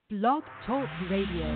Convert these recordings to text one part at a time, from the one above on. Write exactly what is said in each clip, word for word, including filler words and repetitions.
Blog Talk Radio.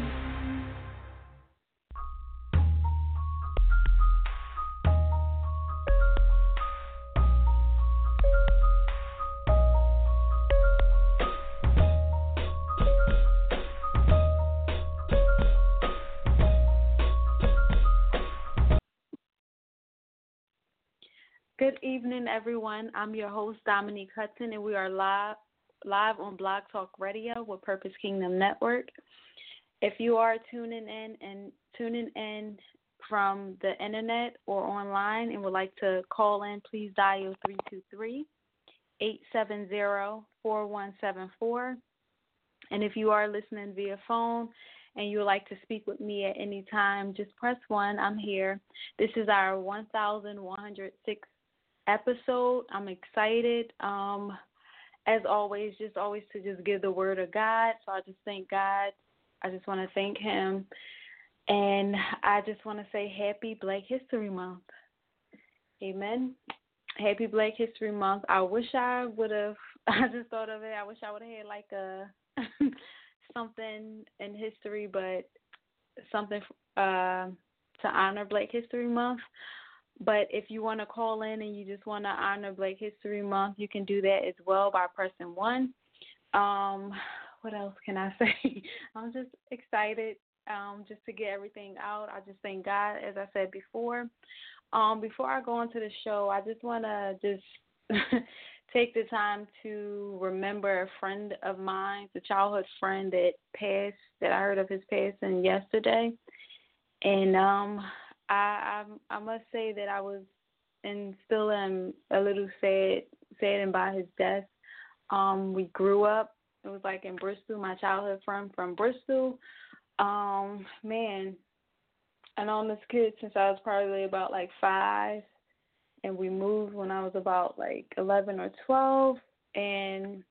Good evening, everyone. I'm your host, Dominique Hudson, and we are live live on Blog Talk Radio with Purpose Kingdom Network. If you are tuning in and tuning in from the internet or online and would like to call in, please dial three two three, eight seven zero, four one seven four. And if you are listening via phone and you would like to speak with me at any time, just press one. I'm here. This is our one thousand one hundred sixth episode. I'm excited. Um, as always, just always to just give the word of God. So I just thank God. I just want to thank him. And I just want to say happy Black History Month. Amen. Happy Black History Month. I wish I would have, I just thought of it. I wish I would have had like a, something in history, but something uh, to honor Black History Month. But if you want to call in and you just want to honor Black History Month, you can do that as well by pressing one. Um, what else can I say? I'm just excited um, just to get everything out. I just thank God, as I said before. Um, before I go into the show, I just want to just take the time to remember a friend of mine, a childhood friend that passed, that I heard of his passing yesterday. And um I, I I must say that I was and still am a little sad saddened by his death. Um, we grew up. It was like in Bristol, my childhood friend from Bristol. Um, man, I known this kid since I was probably about like five, and we moved when I was about like eleven or twelve, and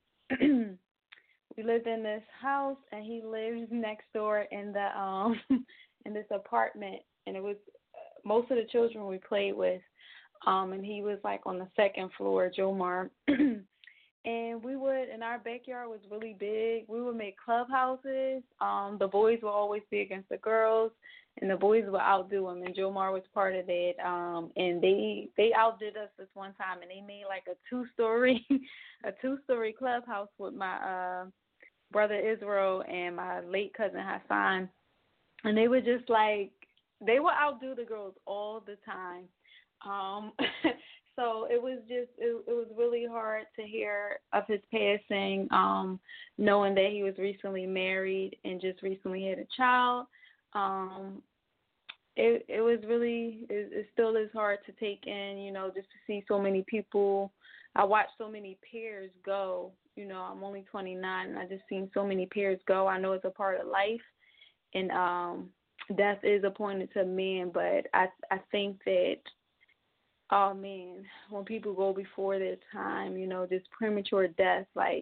we lived in this house, and he lived next door in the um in this apartment, and it was most of the children we played with, um, and he was like on the second floor, Jomar. And we would, and our backyard was really big. We would make clubhouses. Um, the boys would always be against the girls, and the boys would outdo them. And Jomar was part of that. Um, and they they outdid us this one time, and they made like a two story, a two story clubhouse with my uh, brother Israel and my late cousin Hassan. And they were just like, they would outdo the girls all the time. Um, so it was just, it, it was really hard to hear of his passing, um, knowing that he was recently married and just recently had a child. Um, it, it was really, it, it still is hard to take in, you know, just to see so many people. I watched so many peers go. You know, I'm only twenty-nine, and I just seen so many peers go. I know it's a part of life. And um, death is appointed to men, but I I think that, oh man, when people go before their time, you know, just premature death, like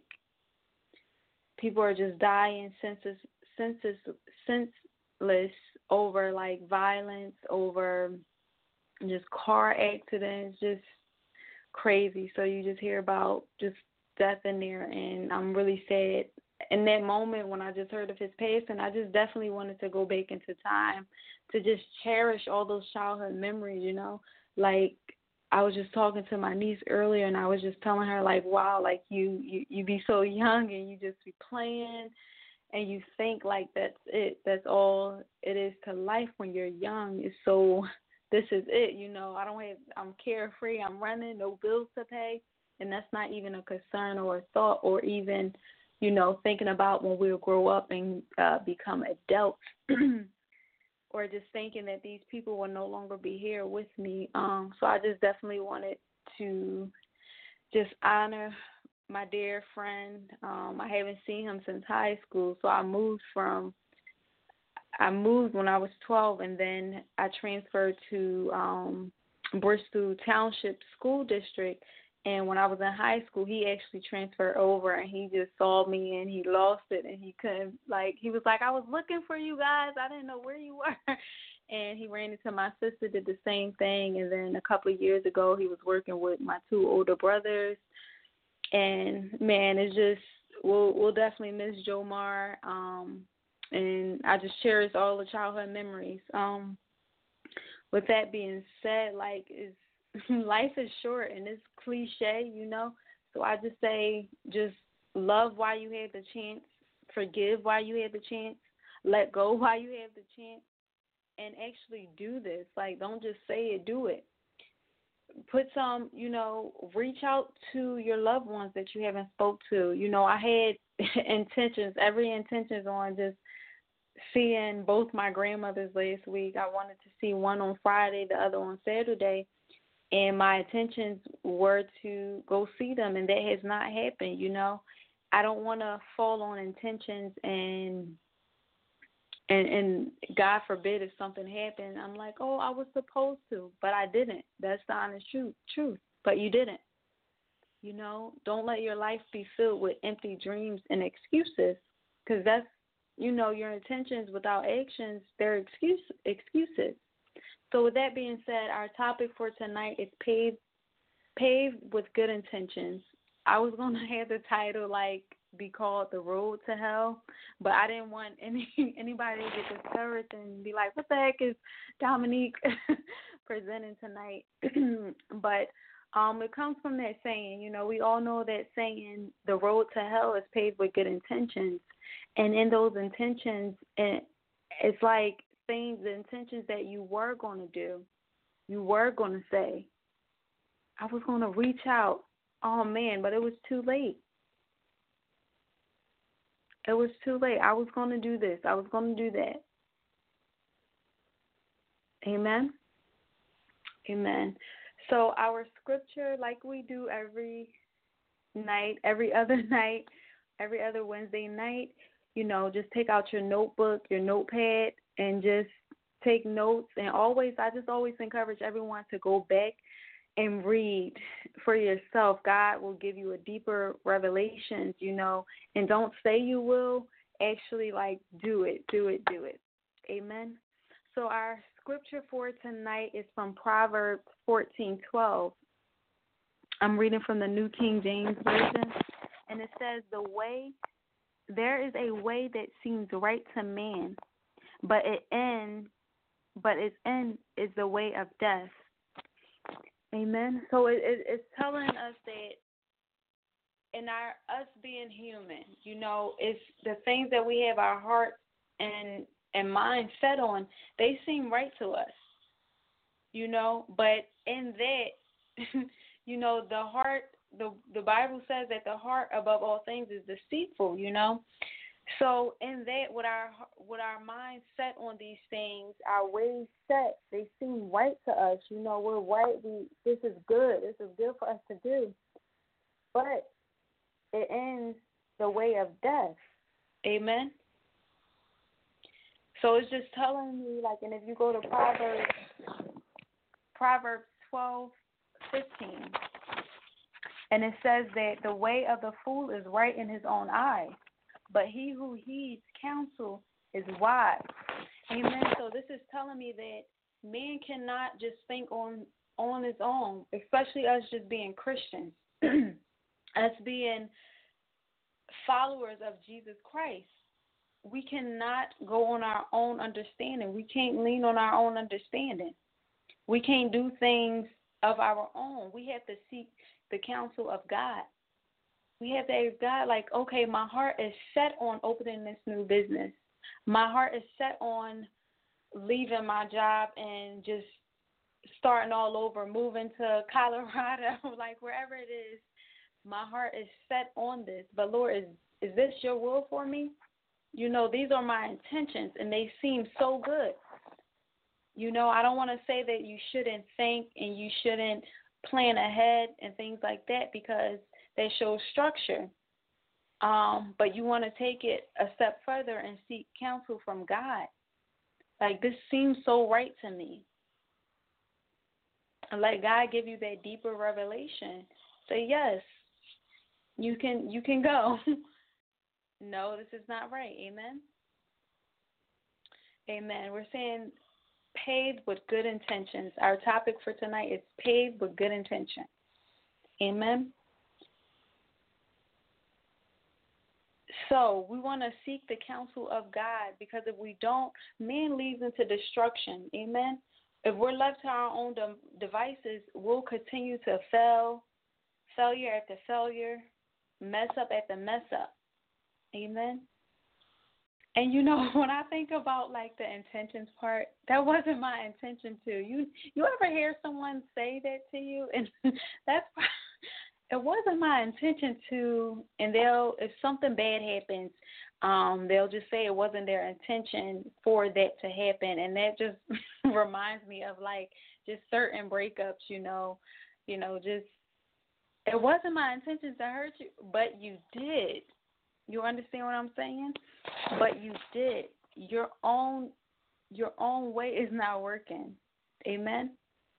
people are just dying senseless, senseless, senseless over like violence, over just car accidents, just crazy. So you just hear about just death in there, and I'm really sad. In that moment when I just heard of his passing, I just definitely wanted to go back into time to just cherish all those childhood memories, you know. Like, I was just talking to my niece earlier, and I was just telling her, like, wow, like, you, you, you be so young, and you just be playing, and you think, like, that's it. That's all it is to life when you're young. It's so, this is it, you know. I don't have, I'm carefree. I'm running, no bills to pay, and that's not even a concern or a thought or even, you know, thinking about when we'll grow up and uh, become adults, or just thinking that these people will no longer be here with me. Um, so I just definitely wanted to just honor my dear friend. Um, I haven't seen him since high school, so I moved from, I moved when I was twelve, and then I transferred to um, Bristol Township School District. And when I was in high school, he actually transferred over, and he just saw me, and he lost it, and he couldn't, like, he was like, I was looking for you guys. I didn't know where you were. And he ran into my sister, did the same thing. And then a couple of years ago, he was working with my two older brothers. And, man, it's just, we'll we'll definitely miss Jomar. Um, and I just cherish all the childhood memories. Um, with that being said, like, is life is short and it's cliche, you know. So I just say, just love while you have the chance, forgive while you have the chance, let go while you have the chance, and actually do this. Like, don't just say it, do it. Put some, you know, reach out to your loved ones that you haven't spoke to. You know, I had intentions, every intentions on just seeing both my grandmothers last week. I wanted to see one on Friday, the other on Saturday, and my intentions were to go see them, and that has not happened, you know. I don't want to fall on intentions and And and God forbid if something happened, I'm like, oh, I was supposed to, but I didn't. That's the honest truth. Truth, but you didn't. You know, don't let your life be filled with empty dreams and excuses, because that's, you know, your intentions without actions, they're excuse excuses. So with that being said, our topic for tonight is paved paved with good intentions. I was gonna have the title like be called The Road to Hell, but I didn't want any anybody to get discouraged and be like, what the heck is Dominique presenting tonight? But um, it comes from that saying, you know, we all know that saying, the road to hell is paved with good intentions. And in those intentions, it, it's like saying the intentions that you were going to do, you were going to say, I was going to reach out. Oh, man, but it was too late. It was too late. I was going to do this. I was going to do that. Amen? Amen. So our scripture, like we do every night, every other night, every other Wednesday night, you know, just take out your notebook, your notepad, and just take notes. And always, I just always encourage everyone to go back and read for yourself. God will give you a deeper revelations, you know, and don't say you will, actually, like, do it, do it, do it. Amen. So our scripture for tonight is from Proverbs fourteen twelve. I'm reading from the New King James Version, and it says, "The way, there is a way that seems right to man, but it end, but its end is the way of death." Amen. So it, it, it's telling us that in our us being human, you know, it's the things that we have our heart and and mind set on, they seem right to us, you know. But in that, you know, the heart, the the Bible says that the heart above all things is deceitful, you know. So in that, with our with our minds set on these things, our ways set, they seem right to us. You know, we're right. We this is good. This is good for us to do. But it ends the way of death. Amen. So it's just telling me, like, and if you go to Proverbs, Proverbs twelve fifteen, and it says that the way of the fool is right in his own eyes, but he who heeds counsel is wise. Amen. So this is telling me that man cannot just think on on his own, especially us just being Christians, us being followers of Jesus Christ. We cannot go on our own understanding. We can't lean on our own understanding. We can't do things of our own. We have to seek the counsel of God. We have to ask God, like, okay, my heart is set on opening this new business. My heart is set on leaving my job and just starting all over, moving to Colorado, like wherever it is. My heart is set on this. But, Lord, is, is this your will for me? You know, these are my intentions, and they seem so good. You know, I don't want to say that you shouldn't think and you shouldn't plan ahead and things like that, because that shows structure. Um, but you want to take it a step further and seek counsel from God. Like, this seems so right to me. And let God give you that deeper revelation. Say, yes, you can you can go. No, this is not right. Amen? Amen. We're saying paved with good intentions. Our topic for tonight is paved with good intentions. Amen? So we want to seek the counsel of God, because if we don't, man leads into destruction. Amen. If we're left to our own de- devices, we'll continue to fail, failure after failure, mess up after mess up. Amen. And you know, when I think about like the intentions part, that wasn't my intention to. You you ever hear someone say that to you? And that's it wasn't my intention to, and they'll, if something bad happens, um, they'll just say it wasn't their intention for that to happen. And that just reminds me of like just certain breakups, you know, you know, just, it wasn't my intention to hurt you, but you did. You understand what I'm saying? But you did. Your own your own way is not working. Amen?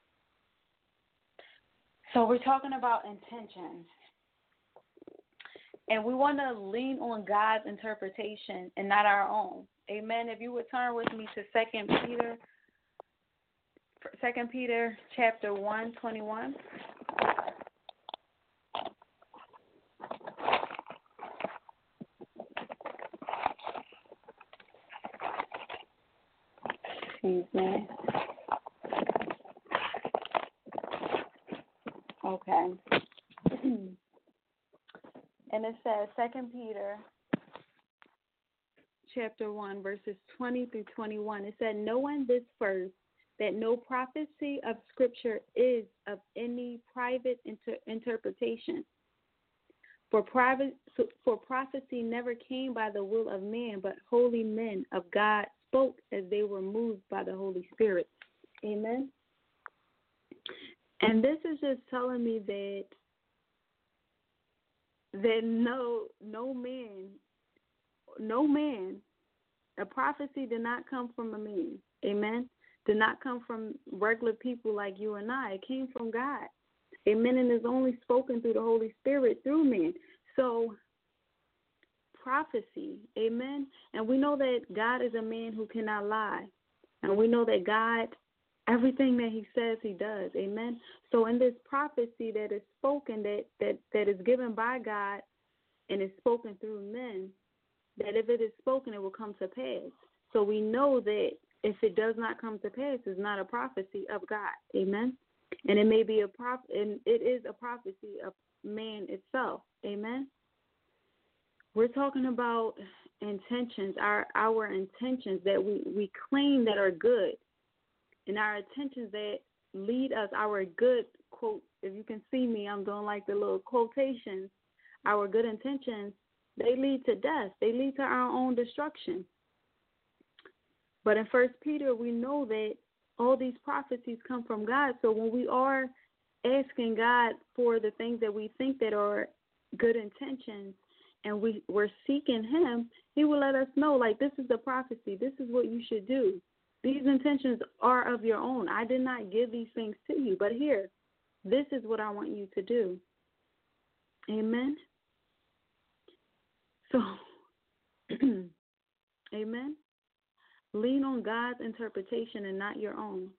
So we're talking about intentions. And we want to lean on God's interpretation and not our own. Amen? If you would turn with me to Second Peter, Second Peter chapter one, twenty-one. Excuse me. Okay. And it says, Second Peter chapter one, verses twenty through twenty-one. It said, knowing this first, that no prophecy of Scripture is of any private inter- interpretation. For private, for prophecy never came by the will of man, but holy men of God spoke as they were moved by the Holy Spirit. Amen. And this is just telling me that that no no man, no man, a prophecy did not come from a man. Amen. Did not come from regular people like you and I. It came from God. Amen. And is only spoken through the Holy Spirit through men. So prophecy, amen. And we know that God is a man who cannot lie. And we know that God, everything that he says, he does. Amen. So in this prophecy that is spoken, that, that, that is given by God and is spoken through men, that if it is spoken, it will come to pass. So we know that if it does not come to pass, it's not a prophecy of God. Amen. And it may be a prop, and it is a prophecy of man itself. Amen. We're talking about intentions, our our intentions that we, we claim that are good, and our intentions that lead us, our good, quote, if you can see me, I'm doing like the little quotations, our good intentions, they lead to death. They lead to our own destruction. But in First Peter, we know that all these prophecies come from God. So when we are asking God for the things that we think that are good intentions, and we, we're seeking him, he will let us know, like, this is the prophecy. This is what you should do. These intentions are of your own. I did not give these things to you, but here, this is what I want you to do. Amen? So, amen? Lean on God's interpretation and not your own.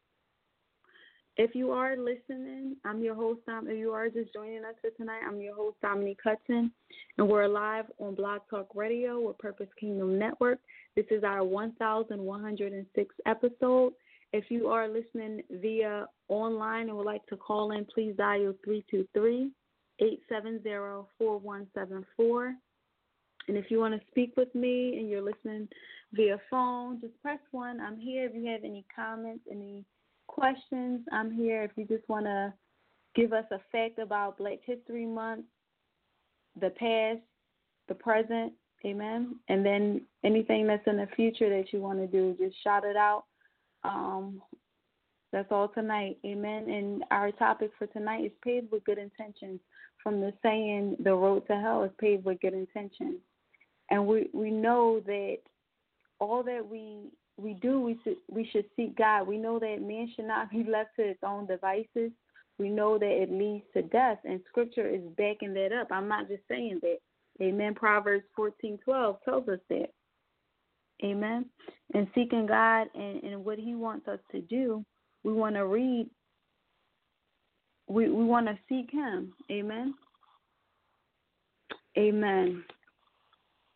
If you are listening, I'm your host. If you are just joining us for tonight, I'm your host, Dominique Hudson, and we're live on Blog Talk Radio with Purpose Kingdom Network. This is our one thousand one hundred sixth episode. If you are listening via online and would like to call in, please dial three two three, eight seven zero, four one seven four. And if you want to speak with me and you're listening via phone, just press one. I'm here if you have any comments, any questions. I'm here if you just want to give us a fact about Black History Month, the past, the present, amen, and then anything that's in the future that you want to do, just shout it out. Um, that's all tonight, amen. And our topic for tonight is paved with good intentions. From the saying, the road to hell is paved with good intentions. And we, we know that all that we we do, we should, we should seek God. We know that man should not be left to its own devices. We know that it leads to death, and Scripture is backing that up. I'm not just saying that. Amen. Proverbs fourteen twelve tells us that. Amen. And seeking God and, and what he wants us to do, we want to read. We, we want to seek him. Amen. Amen.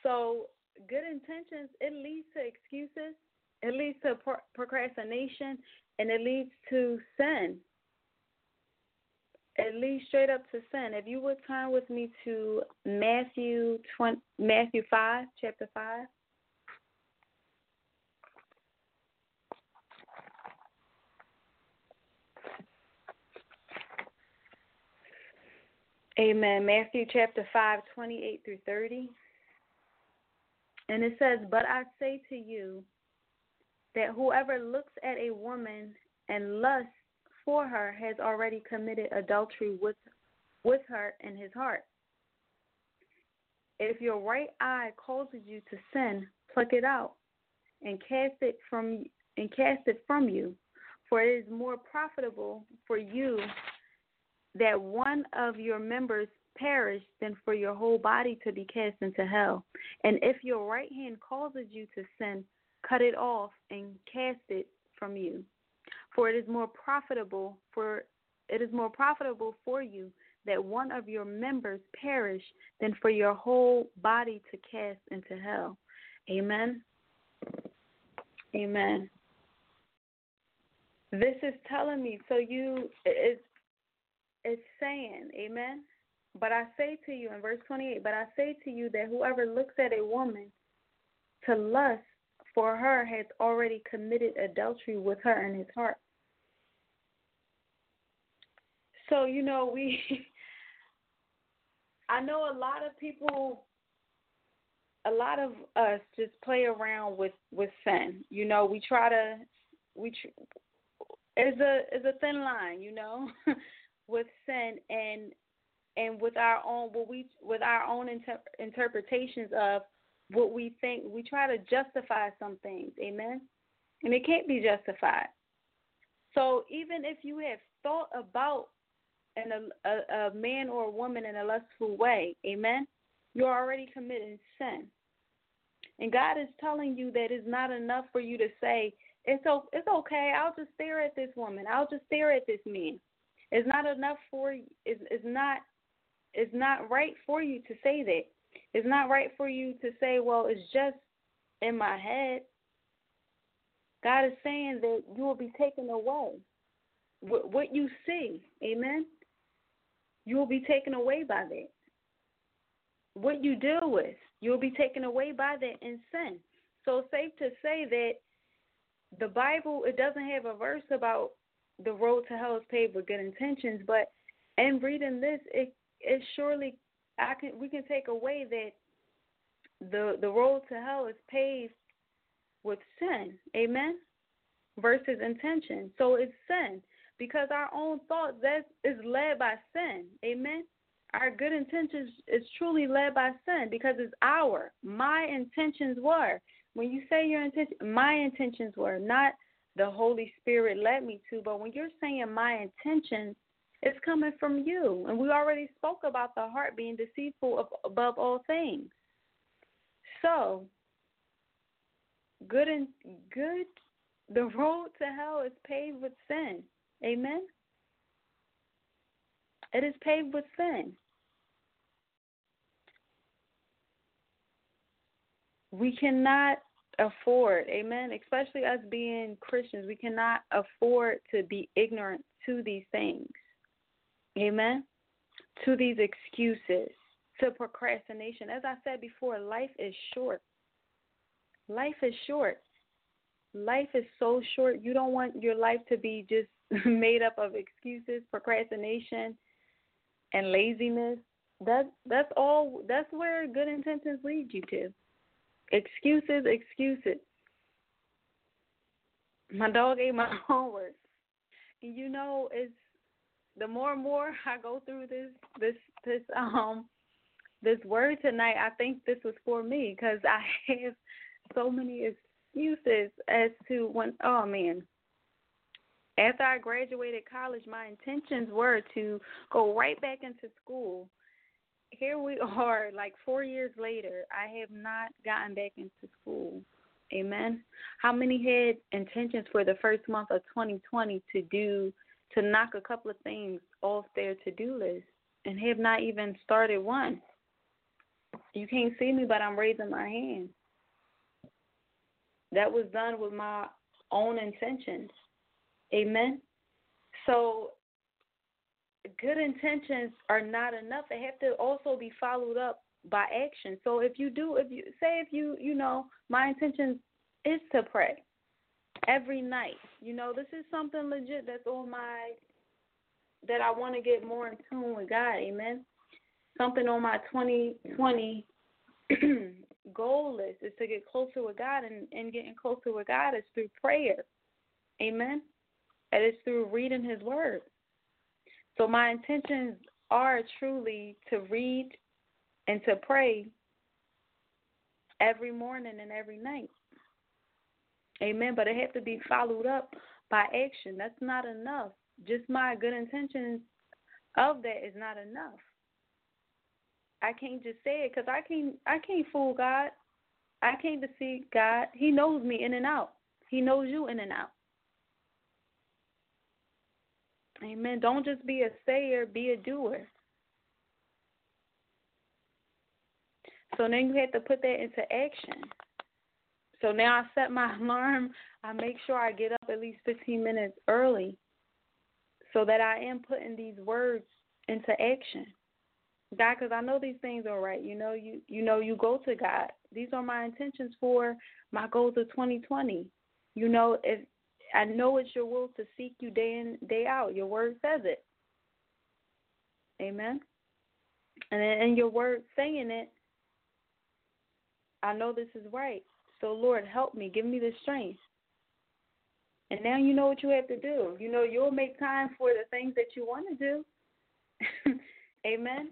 So good intentions, it leads to excuses, it leads to pro- procrastination, and it leads to sin. It leads straight up to sin. If you would turn with me to Matthew twenty, Matthew five, chapter five. Amen. Matthew chapter five, twenty-eight through thirty. And it says, "But I say to you that whoever looks at a woman and lusts for her has already committed adultery with with her in his heart. If your right eye causes you to sin, pluck it out and cast it from and cast it from you, for it is more profitable for you that one of your members perish than for your whole body to be cast into hell. And if your right hand causes you to sin, cut it off and cast it from you. For it is more profitable for it is more profitable for you that one of your members perish than for your whole body to cast into hell." Amen. Amen. This is telling me, so you it's it's saying, amen. But I say to you in verse twenty-eight, but I say to you that whoever looks at a woman to lust for her has already committed adultery with her in his heart. So, you know, we, I know a lot of people, a lot of us just play around with, with sin. You know, we try to, we, it's a, it's a thin line, you know, with sin and, and with our own, what we, with our own inter- interpretations of what we think. We try to justify some things, amen? And it can't be justified. So even if you have thought about an, a, a man or a woman in a lustful way, amen, you're already committing sin. And God is telling you that it's not enough for you to say, it's, it's okay, I'll just stare at this woman, I'll just stare at this man. It's not enough for you. It's, it's not, it's not right for you to say that. It's not right for you to say, well, it's just in my head. God is saying that you will be taken away. What you see, amen, you will be taken away by that. What you deal with, you will be taken away by that in sin. So it's safe to say that the Bible, it doesn't have a verse about the road to hell is paved with good intentions, but in reading this, it it surely I can we can take away that the the road to hell is paved with sin, amen, versus intention. So it's sin because our own thoughts that is led by sin, amen. Our good intentions is truly led by sin because it's our. My intentions were. When you say your intention, my intentions were not the Holy Spirit led me to, but when you're saying my intentions, it's coming from you. And we already spoke about the heart being deceitful of, above all things. So, good and good, the road to hell is paved with sin. Amen? It is paved with sin. We cannot afford, amen, especially us being Christians, we cannot afford to be ignorant to these things. Amen? To these excuses, to procrastination. As I said before, life is short. Life is short. Life is so short. You don't want your life to be just made up of excuses, procrastination, and laziness. That that's all. That's where good intentions lead you to. Excuses, excuses. My dog ate my homework. And you know, it's the more and more I go through this this this um this word tonight, I think this was for me because I have so many excuses as to when, oh man, after I graduated college, my intentions were to go right back into school. Here we are, like four years later, I have not gotten back into school. Amen. How many had intentions for the first month of twenty twenty to do, to knock a couple of things off their to-do list and have not even started one? You can't see me, but I'm raising my hand. That was done with my own intentions. Amen. So good intentions are not enough. They have to also be followed up by action. So if you do, if you say, if you, you know, my intention is to pray every night. You know, this is something legit that's on my, that I want to get more in tune with God. Amen. Something on my twenty twenty goal list is to get closer with God, and, and getting closer with God is through prayer. Amen. And it's through reading his word. So my intentions are truly to read and to pray every morning and every night. Amen. But it has to be followed up by action. That's not enough. Just my good intentions of that is not enough. I can't just say it because I can't, I can't fool God. I can't deceive God. He knows me in and out. He knows you in and out. Amen. Don't just be a sayer, be a doer. So then you have to put that into action. So now I set my alarm. I make sure I get up at least fifteen minutes early so that I am putting these words into action. God, because I know these things are right. You know, you you know, you go to God. These are my intentions for my goals of twenty twenty. You know, if I know it's your will to seek you day in, day out. Your word says it. Amen. And in your word saying it, I know this is right. So, Lord, help me. Give me the strength. And now you know what you have to do. You know, you'll make time for the things that you want to do. Amen.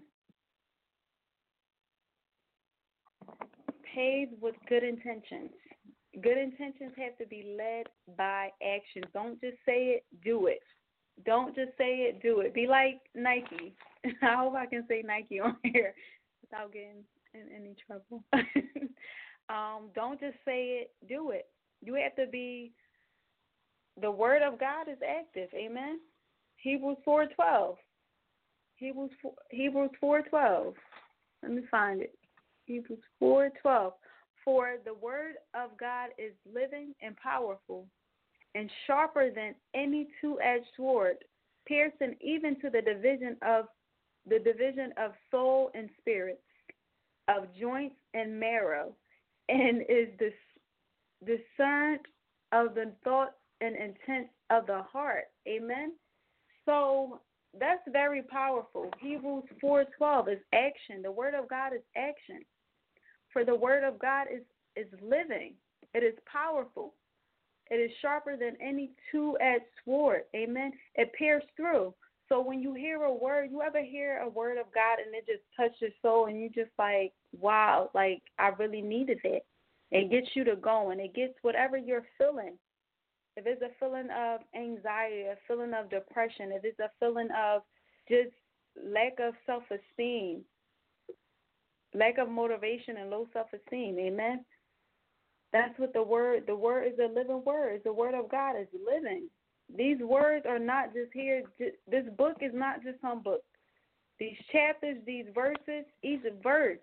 Paved with good intentions. Good intentions have to be led by action. Don't just say it, do it. Don't just say it, do it. Be like Nike. I hope I can say Nike on here without getting in any trouble. um, don't just say it, do it. You have to be, the word of God is active. Amen. Hebrews four twelve. Hebrews four, Hebrews four twelve. Let me find it. Hebrews four twelve. For the word of God is living and powerful and sharper than any two-edged sword, piercing even to the division of the division of soul and spirit, of joints and marrow, and is dis- discerned of the thoughts and intents of the heart. Amen. So that's very powerful. Hebrews four twelve is action. The word of God is action. For the word of God is, is living. It is powerful. It is sharper than any two-edged sword. Amen. It pierces through. So when you hear a word, you ever hear a word of God and it just touches your soul and you just like, wow, like I really needed it. It gets you to going. It gets whatever you're feeling. If it's a feeling of anxiety, a feeling of depression, if it's a feeling of just lack of self-esteem, lack of motivation and low self-esteem, amen? That's what the word, the word is a living word. The word of God is living. These words are not just here. This book is not just some book. These chapters, these verses, each verse,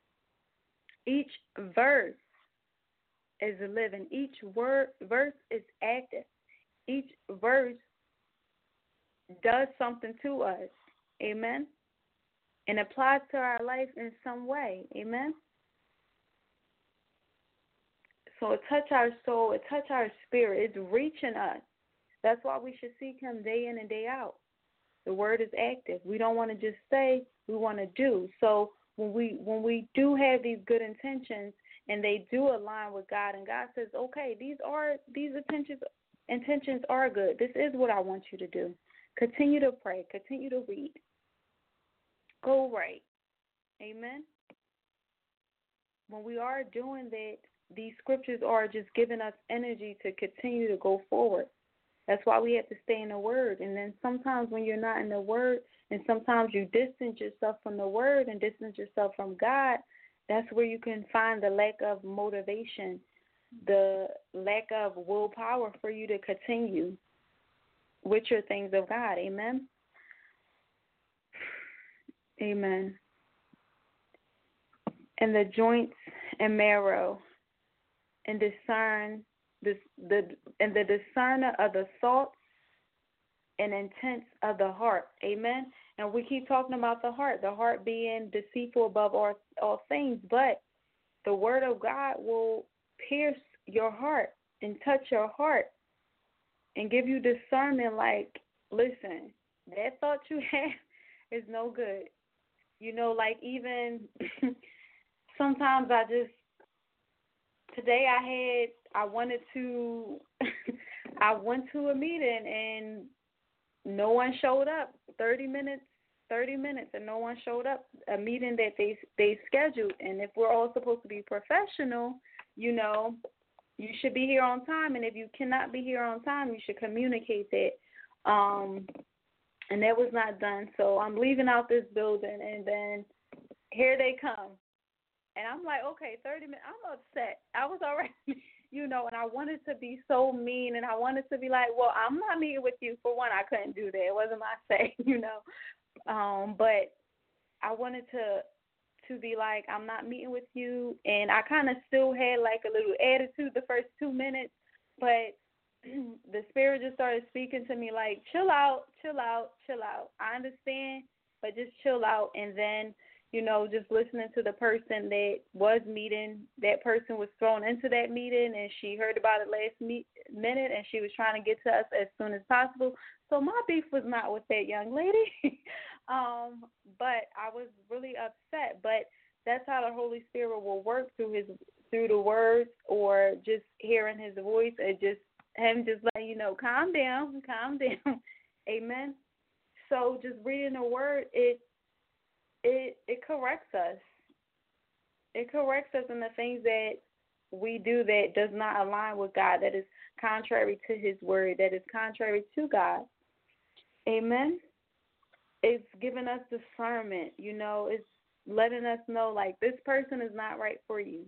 each verse is living. Each word, verse is active. Each verse does something to us, amen? And applies to our life in some way. Amen? So it touch our soul. It touch our spirit. It's reaching us. That's why we should seek him day in and day out. The word is active. We don't want to just say, we want to do. So when we when we do have these good intentions and they do align with God, and God says, okay, these are these intentions intentions are good. This is what I want you to do. Continue to pray. Continue to read. Go right. Amen. When we are doing that, these scriptures are just giving us energy to continue to go forward. That's why we have to stay in the word. And then sometimes when you're not in the word, and sometimes you distance yourself from the word and distance yourself from God, that's where you can find the lack of motivation, the lack of willpower for you to continue with your things of God. Amen. Amen. and the joints and marrow, and discern this the and the discerner of the thoughts and intents of the heart. Amen. And we keep talking about the heart, the heart being deceitful above all, all things, but the word of God will pierce your heart and touch your heart and give you discernment like, listen, that thought you have is no good. You know, like even sometimes I just, today I had, I wanted to, I went to a meeting and no one showed up. thirty minutes, thirty minutes, and no one showed up. A meeting that they they scheduled, and if we're all supposed to be professional, you know, you should be here on time. And if you cannot be here on time, you should communicate that. Um, and that was not done. So I'm leaving out this building, and then here they come, and I'm like, okay, thirty minutes. I'm upset. I was already. You know, and I wanted to be so mean, and I wanted to be like, well, I'm not meeting with you. For one, I couldn't do that. It wasn't my say, you know. Um, but I wanted to to be like, I'm not meeting with you, and I kind of still had like a little attitude the first two minutes, but the Spirit just started speaking to me like, chill out, chill out, chill out. I understand, but just chill out, and then you know, just listening to the person that was meeting, that person was thrown into that meeting, and she heard about it last meet, minute, and she was trying to get to us as soon as possible. So my beef was not with that young lady, um, but I was really upset. But that's how the Holy Spirit will work through his through the words or just hearing his voice, and just him just letting you know, calm down, calm down. Amen. So just reading the word, it It it corrects us. It corrects us in the things that we do that does not align with God, that is contrary to his word, that is contrary to God. Amen. It's giving us discernment, you know, it's letting us know, like, this person is not right for you.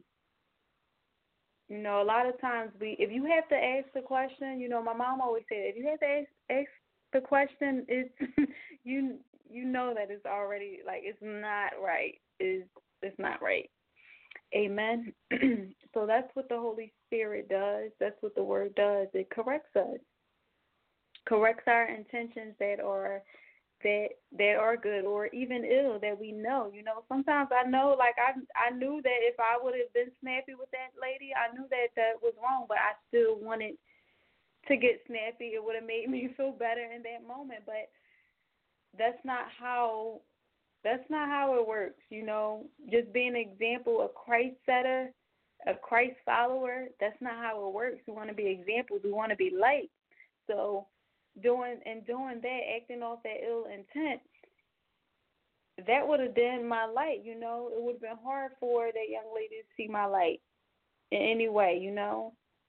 You know, a lot of times we, if you have to ask the question, you know, my mom always said, if you have to ask, ask the question, it's you you know that it's already, like, it's not right. It's, it's not right. Amen. So that's what the Holy Spirit does. That's what the Word does. It corrects us. Corrects our intentions that are that that are good or even ill that we know. You know, sometimes I know, like, I I knew that if I would have been snappy with that lady, I knew that that was wrong, but I still wanted to get snappy. It would have made me feel better in that moment, but that's not how that's not how it works, you know. Just being an example, a Christ setter, a Christ follower, that's not how it works. We want to be examples. We want to be light. So doing and doing that, acting off that ill intent, that would have dimmed my light, you know. It would have been hard for that young lady to see my light in any way, you know.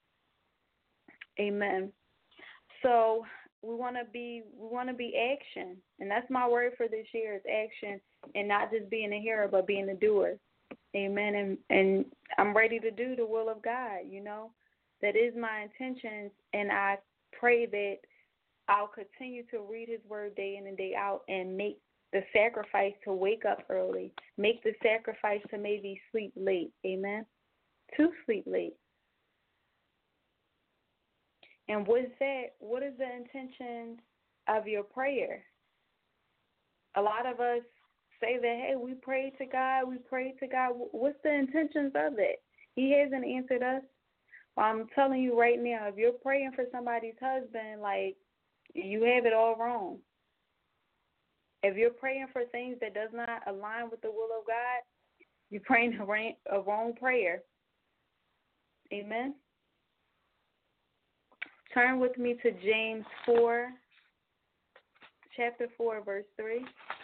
Amen. So we want to be we want to be action, and that's my word for this year is action, and not just being a hearer but being a doer. Amen. And and I'm ready to do the will of God. You know, that is my intentions, and I pray that I'll continue to read His word day in and day out, and make the sacrifice to wake up early, make the sacrifice to maybe sleep late. Amen. To sleep late. And with that, what is the intention of your prayer? A lot of us say that, hey, we pray to God, we pray to God. What's the intentions of that? He hasn't answered us. Well, I'm telling you right now, if you're praying for somebody's husband, like, you have it all wrong. If you're praying for things that does not align with the will of God, you're praying a wrong prayer. Amen. Turn with me to James four, chapter four, verse three.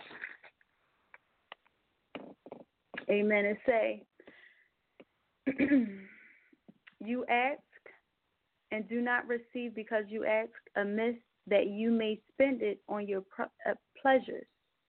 Amen. It say, you ask and do not receive because you ask amiss that you may spend it on your uh, pleasures.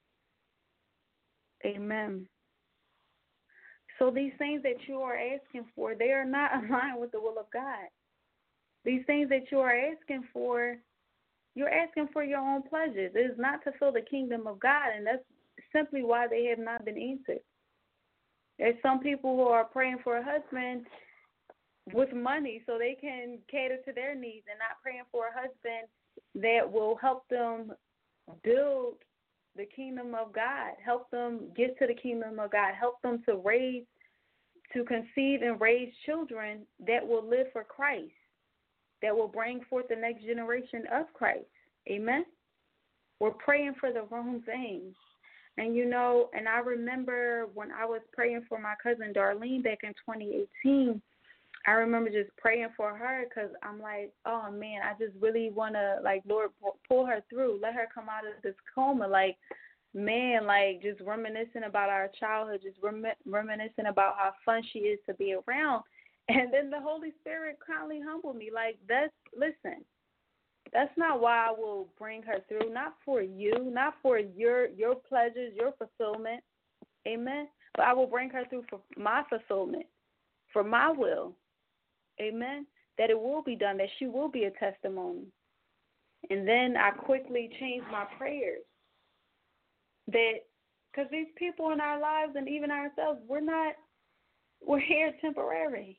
Amen. So these things that you are asking for, they are not aligned with the will of God. These things that you are asking for, you're asking for your own pleasures. It is not to fill the kingdom of God, and that's simply why they have not been answered. There's some people who are praying for a husband with money so they can cater to their needs, and not praying for a husband that will help them build the kingdom of God, help them get to the kingdom of God, help them to raise, to conceive and raise children that will live for Christ, that will bring forth the next generation of Christ. Amen? We're praying for the wrong things. And, you know, and I remember when I was praying for my cousin Darlene back in twenty eighteen, I remember just praying for her because I'm like, oh, man, I just really want to, like, Lord, pull her through. Let her come out of this coma. Like, man, like, just reminiscing about our childhood, just rem- reminiscing about how fun she is to be around. And then the Holy Spirit kindly humbled me. Like, that's, listen, that's not why I will bring her through. Not for you, not for your your pleasures, your fulfillment. Amen. But I will bring her through for my fulfillment, for my will. Amen. That it will be done, that she will be a testimony. And then I quickly changed my prayers. That, because these people in our lives and even ourselves, we're not, we're here temporary.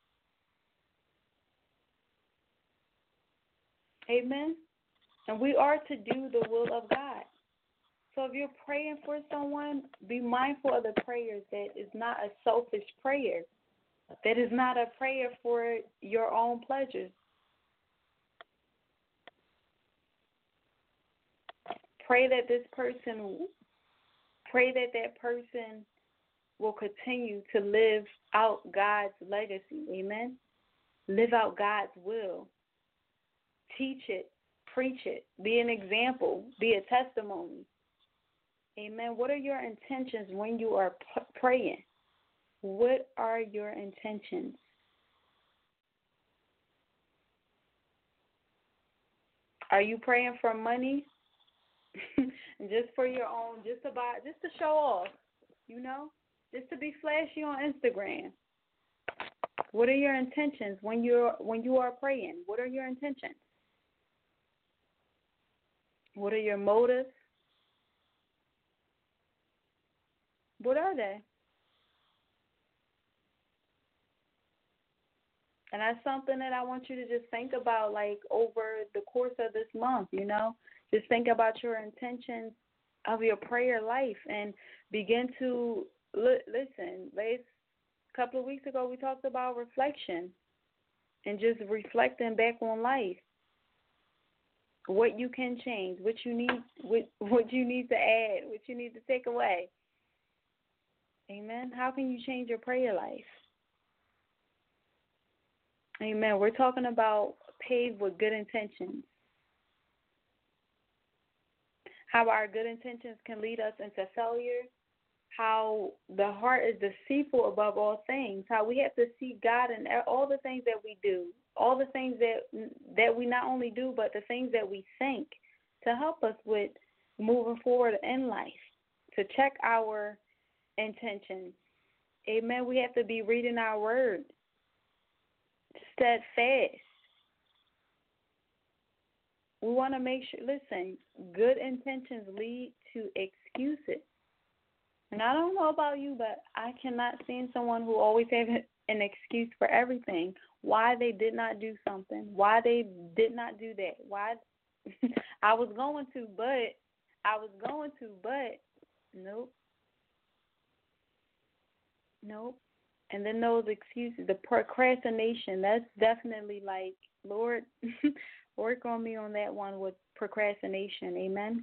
Amen. And we are to do the will of God. So if you're praying for someone, be mindful of the prayers. That is not a selfish prayer. That is not a prayer for your own pleasures. Pray that this person, pray that that person will continue to live out God's legacy. Amen. Live out God's will. Teach it, preach it, be an example, be a testimony. Amen. What are your intentions when you are p- praying? What are your intentions? Are you praying for money? Just for your own, just to buy, just to show off, you know? Just to be flashy on Instagram. What are your intentions when you're when you are praying? What are your intentions? What are your motives? What are they? And that's something that I want you to just think about, like, over the course of this month, you know. Just think about your intentions of your prayer life and begin to, li- listen, last couple of weeks ago we talked about reflection and just reflecting back on life. What you can change, what you need, what, what you need to add, what you need to take away. Amen. How can you change your prayer life? Amen. We're talking about paved with good intentions. How our good intentions can lead us into failure. How the heart is deceitful above all things. How we have to seek God in all the things that we do. All the things that that we not only do, but the things that we think to help us with moving forward in life. To check our intentions. Amen. We have to be reading our word. Steadfast. We want to make sure, listen, good intentions lead to excuses. And I don't know about you, but I cannot stand someone who always has an excuse for everything. Why they did not do something. Why they did not do that. Why I was going to, but I was going to, but nope. Nope. And then those excuses, the procrastination, that's definitely like, Lord, work on me on that one with procrastination. Amen.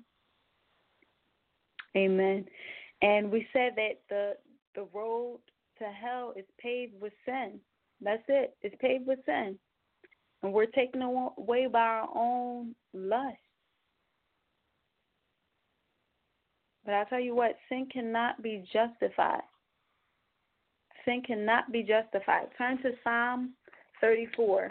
Amen. And we said that the the road to hell is paved with sin. That's it. It's paved with sin. And we're taken away by our own lust. But I'll tell you what, sin cannot be justified. Sin cannot be justified. Turn to Psalm thirty-four.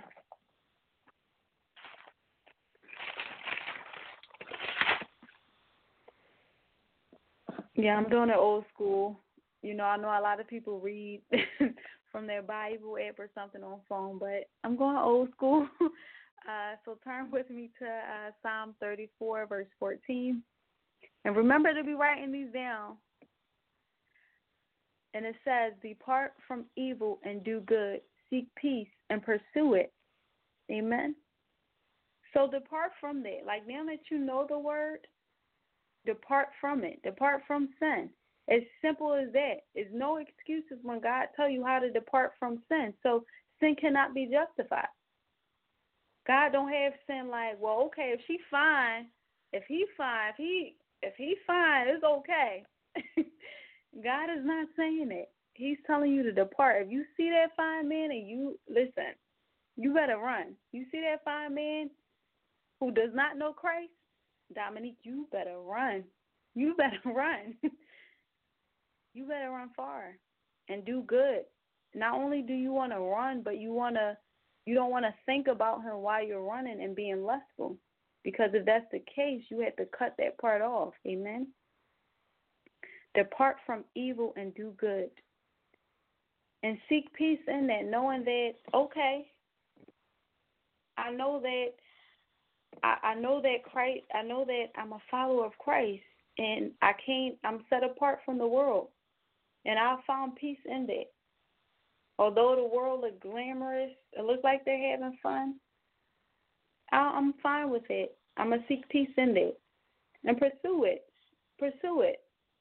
Yeah, I'm doing it old school. You know, I know a lot of people read from their Bible app or something on phone, but I'm going old school. Uh, so turn with me to uh, Psalm thirty-four, verse fourteen. And remember to be writing these down. And it says, depart from evil and do good. Seek peace and pursue it. Amen. So depart from that. Like now that you know the word, depart from it. Depart from sin. As simple as that. There's no excuses when God tells you how to depart from sin. So sin cannot be justified. God don't have sin like, well, okay, if she fine, if he fine, if he if he fine, it's okay. God is not saying it. He's telling you to depart. If you see that fine man and you listen, you better run. You see that fine man who does not know Christ, Dominique, you better run. You better run. You better run far and do good. Not only do you want to run, but you want to you don't want to think about him while you're running and being lustful. Because if that's the case, you have to cut that part off. Amen. Depart from evil and do good. And seek peace in that, knowing that, okay, I know that I, I know that Christ I know that I'm a follower of Christ, and I can't I'm set apart from the world. And I found peace in that. Although the world looks glamorous, it looks like they're having fun, I, I'm fine with it. I'm going to seek peace in that and pursue it. Pursue it.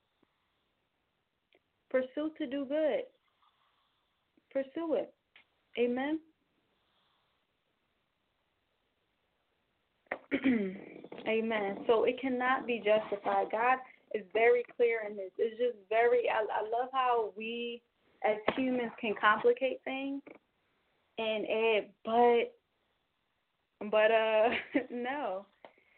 Pursue to do good. Pursue it. Amen. Amen. So it cannot be justified. God is very clear in this. It's just very, I, I love how we as humans can complicate things and add, but, but, uh, no.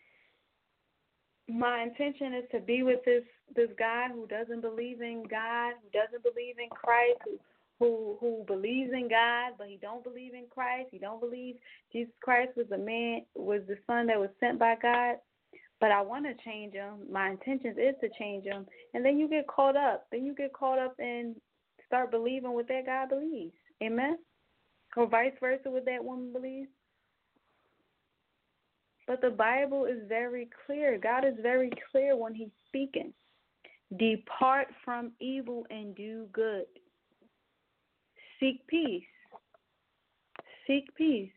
My intention is to be with this, this guy who doesn't believe in God, who doesn't believe in Christ, who, who, who believes in God, but he don't believe in Christ. He don't believe Jesus Christ was the man, was the son that was sent by God. But I want to change him. My intention is to change him. And then you get caught up. Then you get caught up and start believing what that guy believes. Amen? Or vice versa, what that woman believes. But the Bible is very clear. God is very clear when he's speaking. Depart from evil and do good. Seek peace. Seek peace.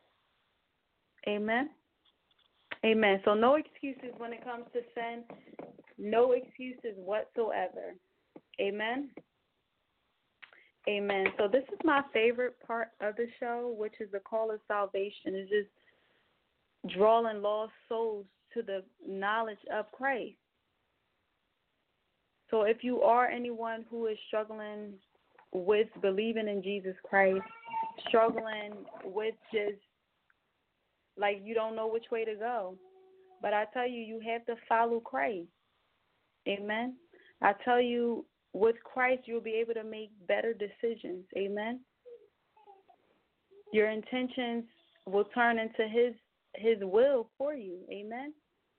Amen? Amen. So no excuses when it comes to sin. No excuses whatsoever. Amen? Amen. So this is my favorite part of the show, which is the call of salvation. It's just drawing lost souls to the knowledge of Christ. So if you are anyone who is struggling with believing in Jesus Christ, struggling with just like you don't know which way to go, but I tell you, you have to follow Christ. Amen. I tell you, with Christ, you'll be able to make better decisions. Amen. Your intentions will turn into his his will for you. Amen.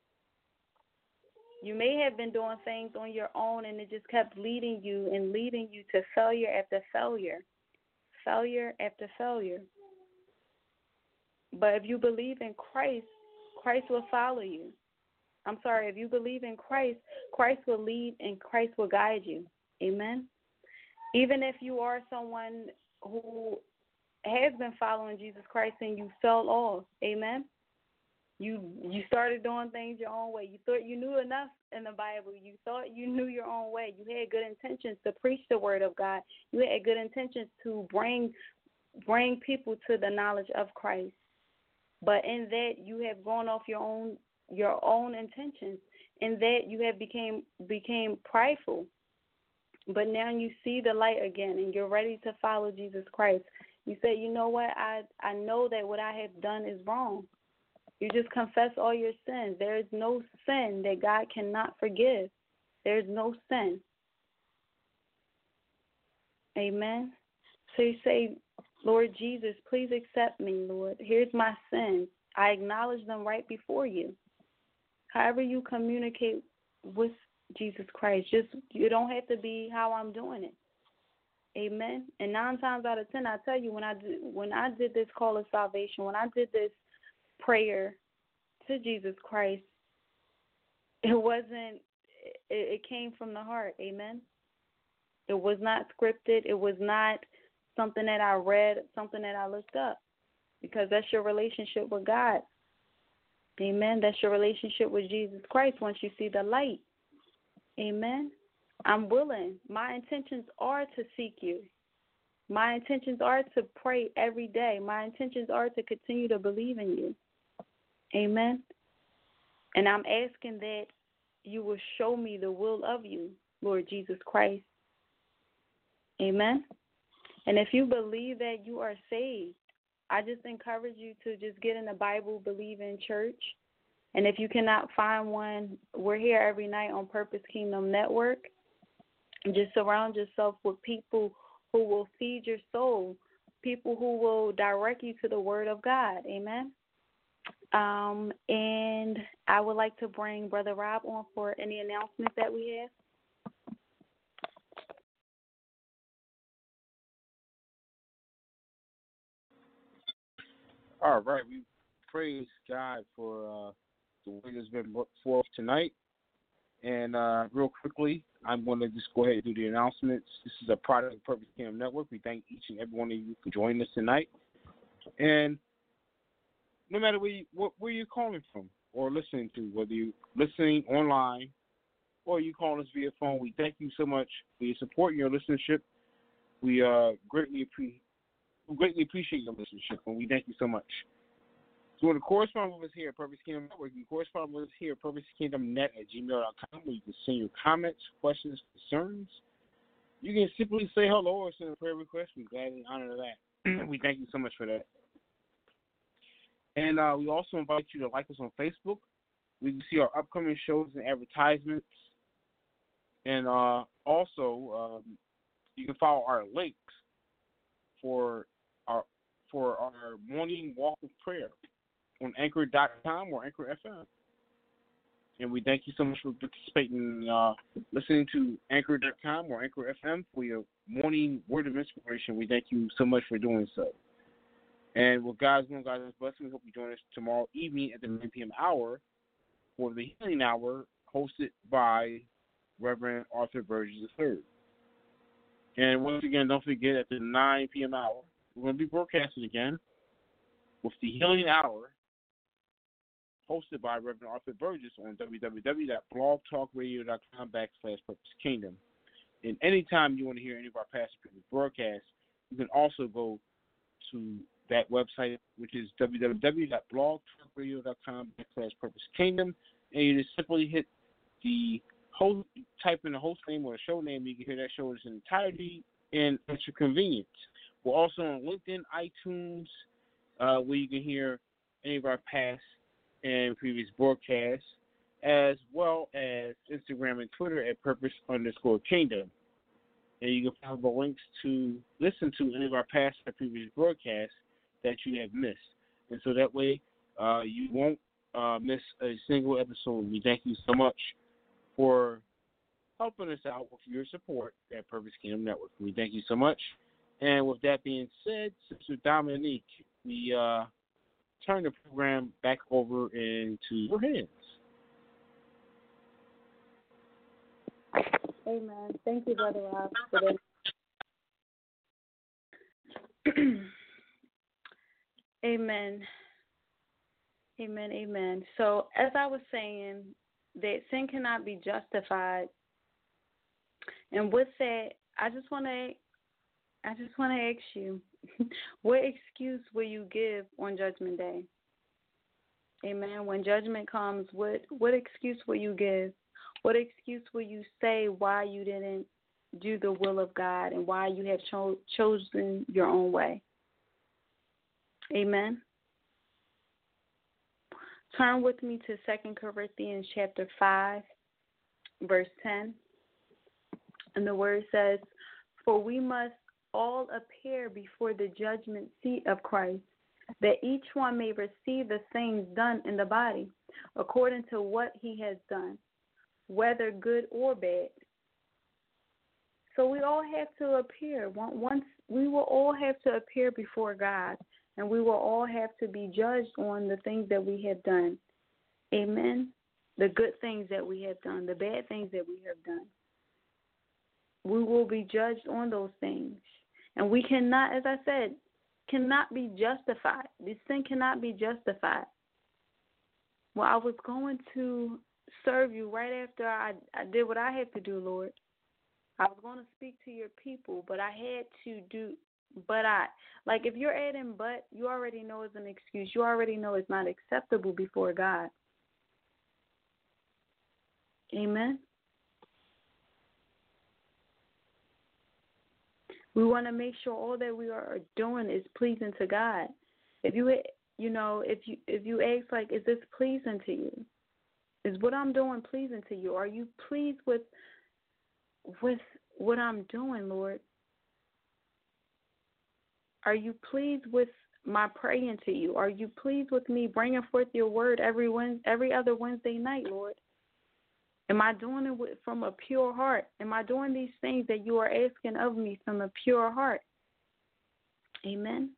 You may have been doing things on your own and it just kept leading you and leading you to failure after failure, failure after failure. But if you believe in Christ, Christ will follow you. I'm sorry, if you believe in Christ, Christ will lead and Christ will guide you. Amen. Even if you are someone who has been following Jesus Christ and you fell off, amen. You you started doing things your own way. You thought you knew enough in the Bible. You thought you knew your own way. You had good intentions to preach the word of God. You had good intentions to bring bring people to the knowledge of Christ. But in that you have gone off your own your own intentions. In that you have became became prideful. But now you see the light again and you're ready to follow Jesus Christ. You say, you know what, I I know that what I have done is wrong. You just confess all your sins. There is no sin that God cannot forgive. There is no sin. Amen. So you say, Lord Jesus, please accept me, Lord. Here's my sins. I acknowledge them right before you. However you communicate with Jesus Christ, just you don't have to be how I'm doing it. Amen. And nine times out of ten, I tell you, when I did, when I did this call of salvation, when I did this prayer to Jesus Christ, it wasn't, it, it came from the heart. Amen. It was not scripted. It was not something that I read, something that I looked up, because that's your relationship with God. Amen. That's your relationship with Jesus Christ once you see the light. Amen. I'm willing. My intentions are to seek you. My intentions are to pray every day. My intentions are to continue to believe in you. Amen. And I'm asking that you will show me the will of you, Lord Jesus Christ. Amen. And if you believe that you are saved, I just encourage you to just get in the Bible, believe in church. And if you cannot find one, we're here every night on Purpose Kingdom Network. And just surround yourself with people who will feed your soul, people who will direct you to the Word of God. Amen. Um, and I would like to bring Brother Rob on for any announcements that we have. All right, we praise God for uh, the way that's been brought forth tonight. And uh, real quickly, I'm going to just go ahead and do the announcements. This is a product of Purpose Kingdom Network. We thank each and every one of you for joining us tonight. And no matter where, you, where, where you're calling from or listening to, whether you're listening online or you calling us via phone, we thank you so much for your support and your listenership. We uh, greatly appreciate We greatly appreciate your listenership, and we thank you so much. So, you want to correspond with us here at Purpose Kingdom Network, you can correspond with us here at purpose kingdom net at gmail dot com, where you can send your comments, questions, concerns. You can simply say hello or send a prayer request. We gladly honor that. We thank you so much for that. And uh, we also invite you to like us on Facebook. We can see our upcoming shows and advertisements. And uh, also, um, you can follow our links for our for our morning walk of prayer on anchor dot com or Anchor F M. And we thank you so much for participating, uh, listening to anchor dot com or Anchor F M for your morning word of inspiration. We thank you so much for doing so. And with God's will, God's blessing, we hope you join us tomorrow evening at the nine p.m. hour for the Healing Hour, hosted by Reverend Arthur Burgess the third. And once again, don't forget, at the nine p.m. hour, we're going to be broadcasting again with the Healing Hour, hosted by Reverend Arthur Burgess on w w w dot blog talk radio dot com backslash Purpose Kingdom. And anytime you want to hear any of our past previous broadcasts, you can also go to that website, which is w w w dot blog talk radio dot com backslash Purpose Kingdom, and you just simply hit the host, type in the host name or the show name. You can hear that show in its entirety and at your convenience. We're also on LinkedIn, iTunes, uh, where you can hear any of our past and previous broadcasts, as well as Instagram and Twitter at Purpose underscore Kingdom. And you can find the links to listen to any of our past and previous broadcasts that you have missed. And so that way uh, you won't uh, miss a single episode. We thank you so much for helping us out with your support at Purpose Kingdom Network. We thank you so much. And with that being said, Sister Dominique, we uh, turn the program back over into your hands. Amen. Thank you, Brother Rob, for that. Amen. Amen. Amen. So, as I was saying, that sin cannot be justified. And with that, I just want to, I just want to ask you, what excuse will you give on Judgment Day? Amen. When judgment comes, what what excuse will you give? What excuse will you say why you didn't do the will of God and why you have cho- chosen your own way? Amen. Turn with me to Second Corinthians chapter five, verse ten. And the word says, "For we must all appear before the judgment seat of Christ, that each one may receive the things done in the body, according to what he has done, whether good or bad." So we all have to appear. Once we will all have to appear before God, and we will all have to be judged on the things that we have done. Amen. The good things that we have done, the bad things that we have done. we will be judged on those things. And we cannot, as I said, cannot be justified. This sin cannot be justified. Well, I was going to serve you right after I, I did what I had to do, Lord. I was going to speak to your people, but I had to do, but I, like if you're adding but, you already know it's an excuse. You already know it's not acceptable before God. Amen. We want to make sure all that we are doing is pleasing to God. If you, you know, if you if you ask like, is this pleasing to you? Is what I'm doing pleasing to you? Are you pleased with with what I'm doing, Lord? Are you pleased with my praying to you? Are you pleased with me bringing forth your word every Wednesday, every other Wednesday night, Lord? Am I doing it with, from a pure heart? Am I doing these things that you are asking of me from a pure heart? Amen.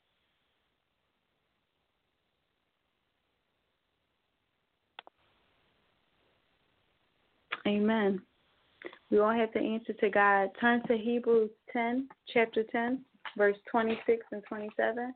Amen. We all have to answer to God. Turn to Hebrews ten, chapter ten, verse twenty-six and twenty-seven.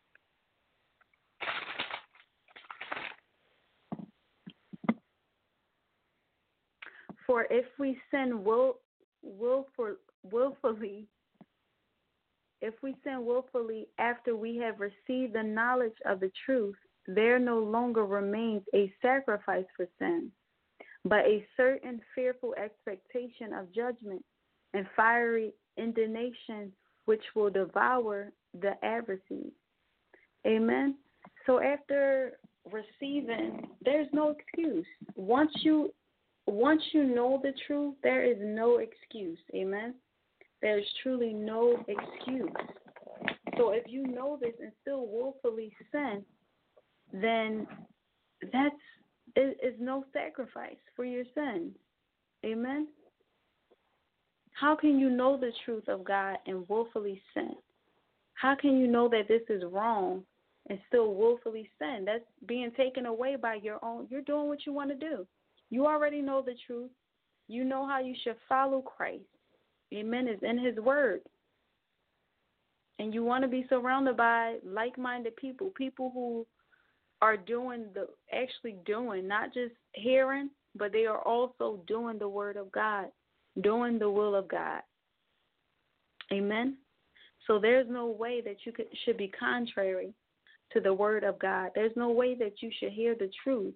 For if we sin will, willful, willfully, if we sin willfully after we have received the knowledge of the truth, there no longer remains a sacrifice for sin, but a certain fearful expectation of judgment and fiery indignation which will devour the adversaries. Amen. So after receiving, there's no excuse. Once you once you know the truth, there is no excuse. Amen. There's truly no excuse. So if you know this and still willfully sin, then that's it is no sacrifice for your sins. Amen. How can you know the truth of God and willfully sin? How can you know that this is wrong and still willfully sin? That's being taken away by your own. You're doing what you want to do. You already know the truth. You know how you should follow Christ. Amen. It's in his word. And you want to be surrounded by like-minded people, people who are doing the, actually doing, not just hearing, but they are also doing the word of God, doing the will of God. Amen. So there's no way that you could, should be contrary to the word of God. There's no way that you should hear the truth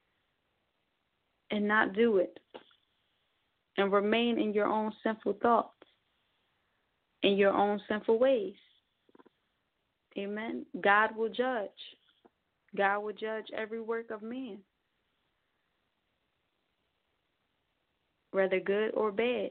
and not do it and remain in your own sinful thoughts, in your own sinful ways. Amen. God will judge. God will judge every work of man, whether good or bad.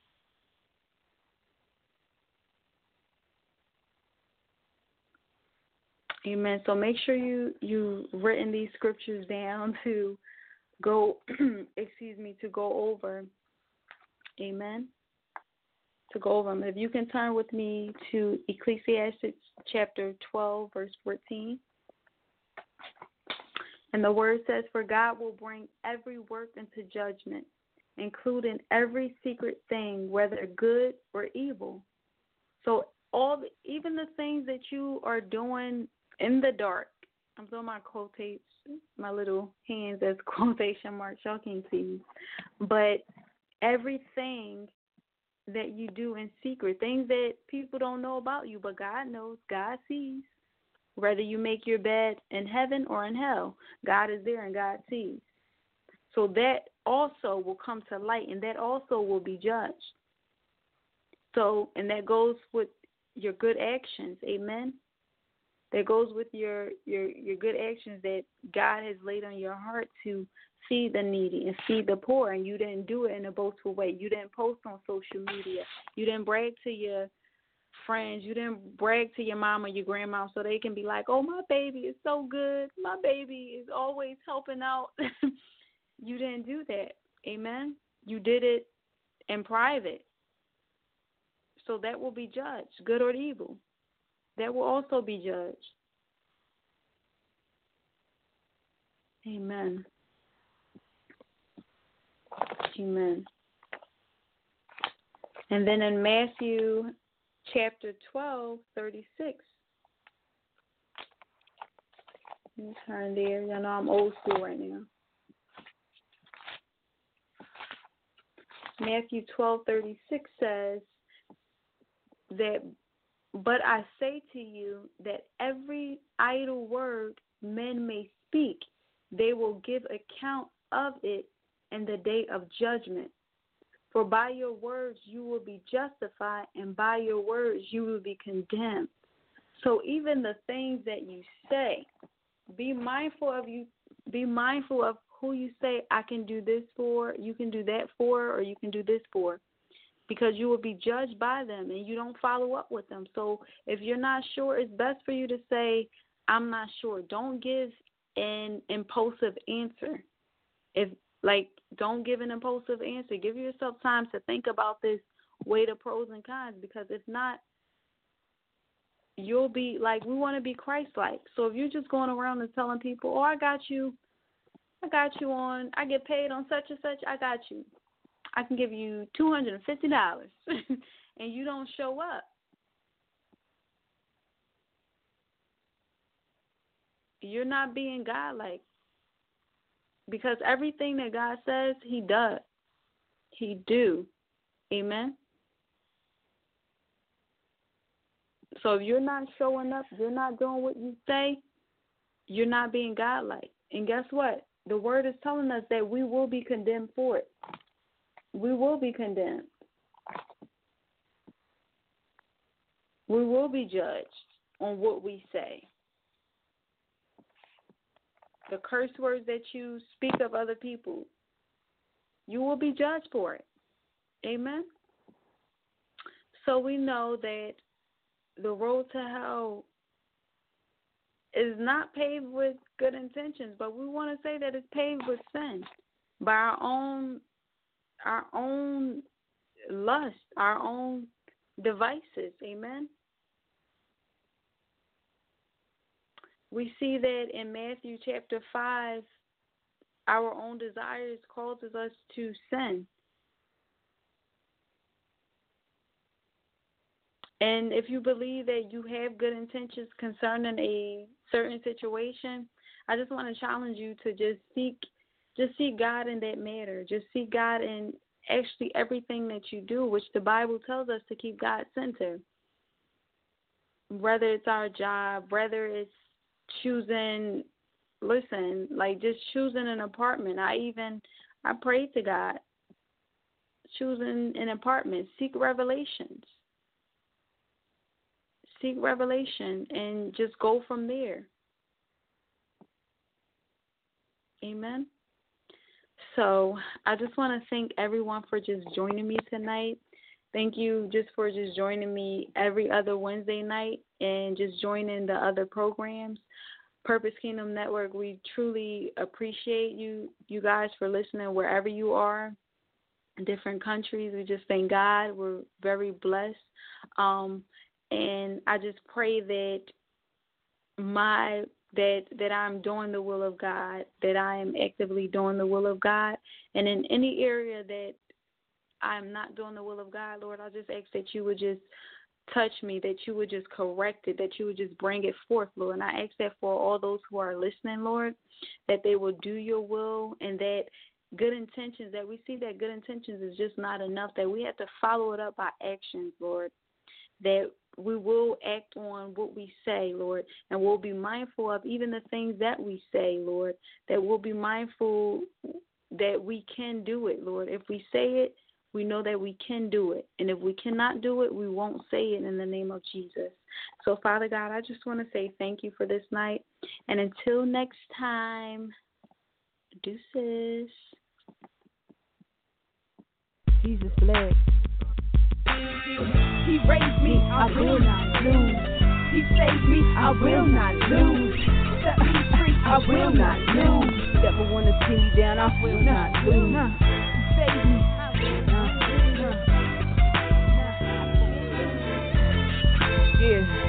Amen. So make sure you you written these scriptures down to go, excuse me, to go over. Amen. To go over them. If you can turn with me to Ecclesiastes chapter twelve, verse fourteen. And the word says, for God will bring every work into judgment, including every secret thing, whether good or evil. So all, the, even the things that you are doing in the dark, I'm doing my quotates, my little hands as quotation marks, y'all can't see. But everything that you do in secret, things that people don't know about you, but God knows, God sees. Whether you make your bed in heaven or in hell, God is there and God sees. So that also will come to light, and that also will be judged. So, and that goes with your good actions, amen? That goes with your, your, your good actions that God has laid on your heart to feed the needy and feed the poor, and you didn't do it in a boastful way. You didn't post on social media. You didn't brag to your friends. You didn't brag to your mom or your grandma so they can be like, oh, my baby is so good. My baby is always helping out. You didn't do that. Amen. You did it in private. So that will be judged, good or evil. That will also be judged. Amen. Amen. And then in Matthew chapter twelve, thirty-six. Let me turn there. You know I'm old school right now. Matthew twelve, thirty-six says that, but I say to you that every idle word men may speak, they will give account of it in the day of judgment. For by your words you will be justified, and by your words you will be condemned. So even the things that you say, be mindful of you. Be mindful of who you say, I can do this for, you can do that for, or you can do this for, because you will be judged by them, and you don't follow up with them. So if you're not sure, it's best for you to say, I'm not sure. Don't give an impulsive answer. If Like, don't give an impulsive answer. Give yourself time to think about this, weigh the pros and cons, because if not, you'll be, like, we want to be Christ-like. So if you're just going around and telling people, oh, I got you, I got you on, I get paid on such and such, I got you. I can give you two hundred fifty dollars, and you don't show up. You're not being God-like. Because everything that God says, he does. He do. Amen? So if you're not showing up, you're not doing what you say, you're not being godlike. And guess what? The word is telling us that we will be condemned for it. We will be condemned. We will be judged on what we say. The curse words that you speak of other people, you will be judged for it. Amen? So we know that the road to hell is not paved with good intentions, but we want to say that it's paved with sin by our own, our own lust, our own devices. Amen? We see that in Matthew chapter five, our own desires causes us to sin. And if you believe that you have good intentions concerning a certain situation, I just want to challenge you to just seek, just seek God in that matter. Just seek God in actually everything that you do, which the Bible tells us to keep God centered. Whether it's our job, whether it's choosing, listen, like just choosing an apartment. I even, I prayed to God, choosing an apartment, seek revelations. Seek revelation and just go from there. Amen. So I just want to thank everyone for just joining me tonight. Thank you just for just joining me every other Wednesday night and just joining the other programs. Purpose Kingdom Network, we truly appreciate you, you guys, for listening wherever you are in different countries. We just thank God. We're very blessed. Um, and I just pray that my that that I'm doing the will of God, that I am actively doing the will of God. And in any area that I'm not doing the will of God, Lord, I just ask that you would just touch me, that you would just correct it, that you would just bring it forth, Lord. And I ask that for all those who are listening, Lord, that they will do your will, and that good intentions, that we see that good intentions is just not enough, that we have to follow it up by actions, Lord, that we will act on what we say, Lord, and we'll be mindful of even the things that we say, Lord, that we'll be mindful that we can do it, Lord. If we say it, we know that we can do it. And if we cannot do it, we won't say it in the name of Jesus. So, Father God, I just want to say thank you for this night. And until next time, deuces. Jesus bled. He raised me, I will not lose. He saved me, I will not lose. Set me free, I will not lose. Never want to see me down, I will not lose. He saved me. Yeah.